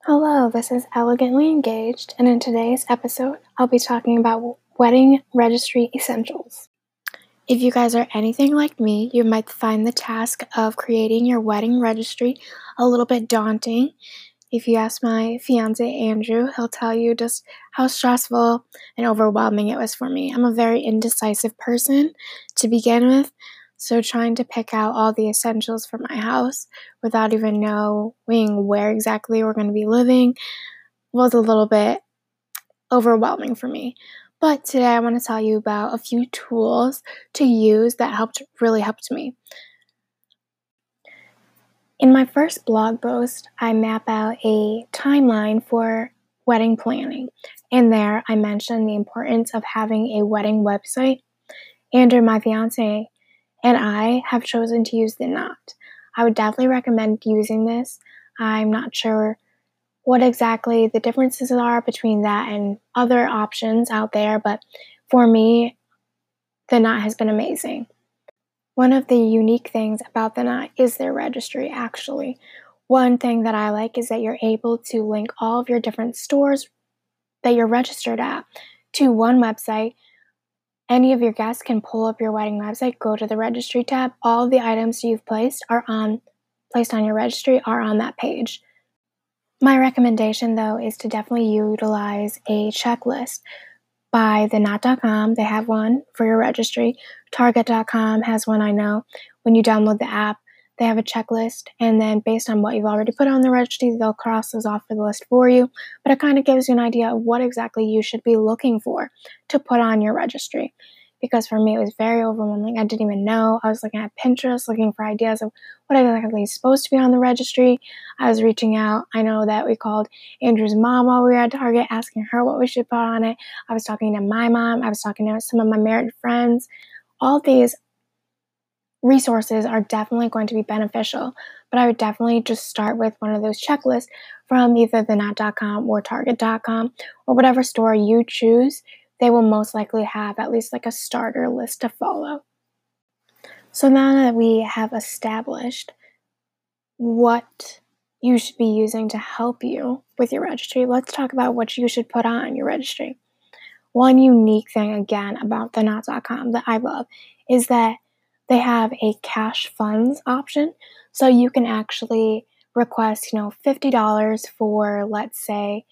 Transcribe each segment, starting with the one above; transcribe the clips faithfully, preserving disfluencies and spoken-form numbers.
Hello, this is Elegantly Engaged, and in today's episode, I'll be talking about wedding registry essentials. If you guys are anything like me, you might find the task of creating your wedding registry a little bit daunting. If you ask my fiance Andrew, he'll tell you just how stressful and overwhelming it was for me. I'm a very indecisive person to begin with, so trying to pick out all the essentials for my house without even knowing where exactly we're going to be living was a little bit overwhelming for me. But today I want to tell you about a few tools to use that helped really helped me. In my first blog post, I map out a timeline for wedding planning. In there, I mentioned the importance of having a wedding website. Andrew, my fiance, and I have chosen to use the Knot. I would definitely recommend using this. I'm not sure what exactly the differences are between that and other options out there, but for me, the Knot has been amazing. One of the unique things about the Knot is their registry, actually. One thing that I like is that you're able to link all of your different stores that you're registered at to one website. Any of your guests can pull up your wedding website, go to the registry tab. All the items you've placed are on placed on your registry are on that page. My recommendation, though, is to definitely utilize a checklist. By the knot dot com, they have one for your registry. Target dot com has one, I know. When you download the app, they have a checklist, and then based on what you've already put on the registry, they'll cross those off for the list for you. But it kind of gives you an idea of what exactly you should be looking for to put on your registry. Because for me, it was very overwhelming. I didn't even know. I was looking at Pinterest, looking for ideas of what exactly is supposed to be on the registry. I was reaching out. I know that we called Andrew's mom while we were at Target, asking her what we should put on it. I was talking to my mom. I was talking to some of my married friends. All of these resources are definitely going to be beneficial, but I would definitely just start with one of those checklists from either the knot dot com or target dot com or whatever store you choose. They will most likely have at least like a starter list to follow. So now that we have established what you should be using to help you with your registry, let's talk about what you should put on your registry. One unique thing, again, about the knot dot com that I love is that they have a cash funds option. So you can actually request, you know, fifty dollars for, let's say,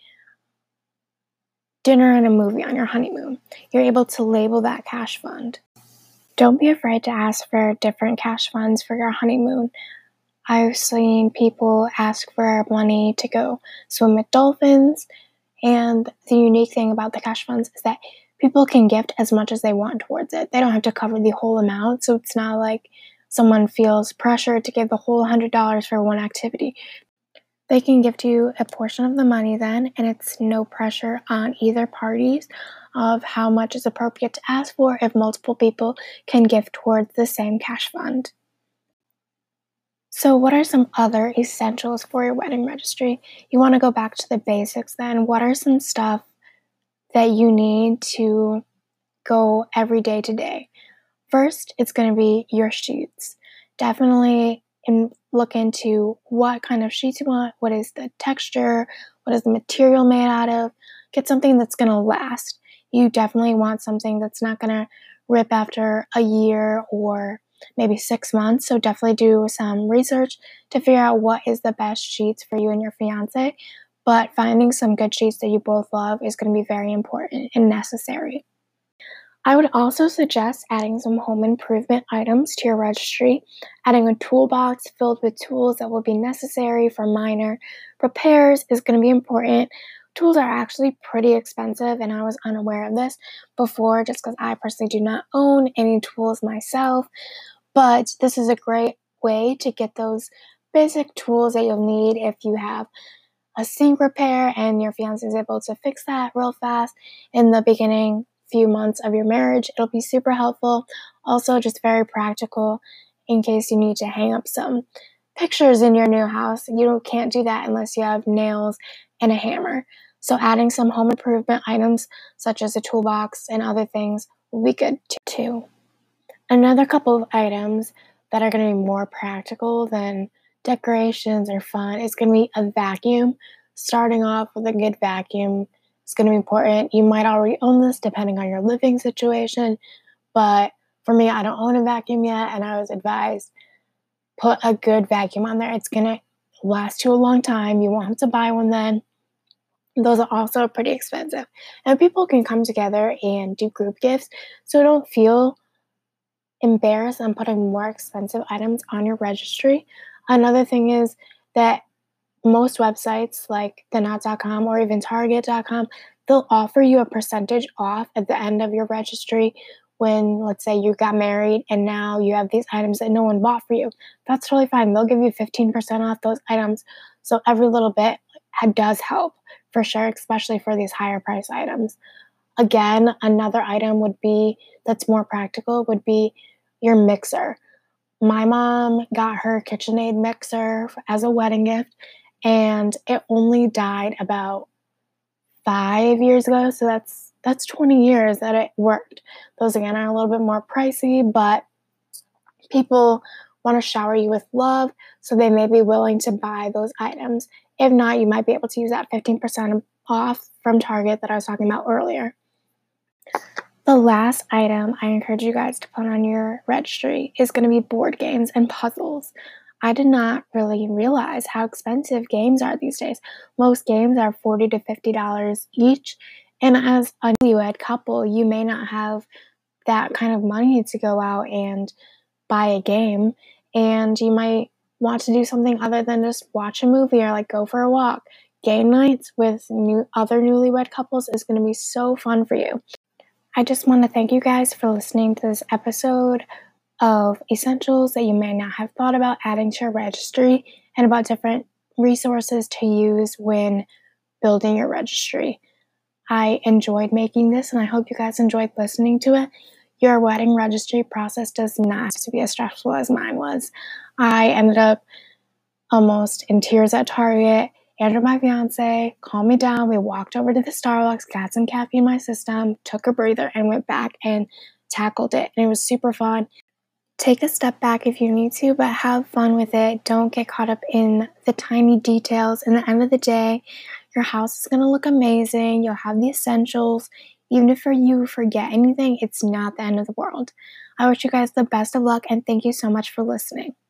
dinner and a movie on your honeymoon. You're able to label that cash fund. Don't be afraid to ask for different cash funds for your honeymoon. I've seen people ask for money to go swim with dolphins, and the unique thing about the cash funds is that people can gift as much as they want towards it. They don't have to cover the whole amount, so it's not like someone feels pressure to give the whole one hundred dollars for one activity. They can gift you a portion of the money then, and it's no pressure on either parties of how much is appropriate to ask for if multiple people can gift towards the same cash fund. So what are some other essentials for your wedding registry? You want to go back to the basics then. What are some stuff that you need to go every day to day? First, it's going to be your sheets. Definitely in, look into what kind of sheets you want, what is the texture, what is the material made out of. Get something that's going to last. You definitely want something that's not going to rip after a year or maybe six months. So definitely do some research to figure out what is the best sheets for you and your fiance. But finding some good sheets that you both love is going to be very important and necessary. I would also suggest adding some home improvement items to your registry, adding a toolbox filled with tools that will be necessary for minor repairs is going to be important. Tools are actually pretty expensive, and I was unaware of this before just because I personally do not own any tools myself, but this is a great way to get those basic tools that you'll need if you have a sink repair and your fiance is able to fix that real fast in the beginning few months of your marriage. It'll be super helpful. Also, just very practical in case you need to hang up some pictures in your new house. You can't do that unless you have nails and a hammer. So adding some home improvement items such as a toolbox and other things will be good too. Another couple of items that are going to be more practical than decorations or fun is going to be a vacuum. starting off with a good vacuum is going to be important. You might already own this depending on your living situation, but for me, I don't own a vacuum yet, and I was advised put a good vacuum on there. It's going to last you a long time. You won't have to buy one then. Those are also pretty expensive. And people can come together and do group gifts, so don't feel embarrassed on putting more expensive items on your registry. Another thing is that most websites like the knot dot com or even target dot com, they'll offer you a percentage off at the end of your registry when, let's say, you got married and now you have these items that no one bought for you. That's totally fine. They'll give you fifteen percent off those items. So every little bit does help for sure, especially for these higher price items. Again, another item would be that's more practical would be your mixer. My mom got her KitchenAid mixer as a wedding gift, and it only died about five years ago. So that's that's twenty years that it worked. Those again are a little bit more pricey, but people want to shower you with love, so they may be willing to buy those items. If not, you might be able to use that fifteen percent off from Target that I was talking about earlier. The last item I encourage you guys to put on your registry is going to be board games and puzzles. I did not really realize how expensive games are these days. Most games are forty to fifty dollars each, and as a newlywed couple, you may not have that kind of money to go out and buy a game, and you might want to do something other than just watch a movie or like go for a walk. Game nights with new other newlywed couples is going to be so fun for you. I just want to thank you guys for listening to this episode of essentials that you may not have thought about adding to your registry and about different resources to use when building your registry. I enjoyed making this, and I hope you guys enjoyed listening to it. Your wedding registry process does not have to be as stressful as mine was. I ended up almost in tears at Target. Andrew, my fiance, calmed me down. We walked over to the Starbucks, got some caffeine in my system, took a breather, and went back and tackled it. And it was super fun. Take a step back if you need to, but have fun with it. Don't get caught up in the tiny details. In the end of the day, your house is going to look amazing. You'll have the essentials. Even if you forget anything, it's not the end of the world. I wish you guys the best of luck, and thank you so much for listening.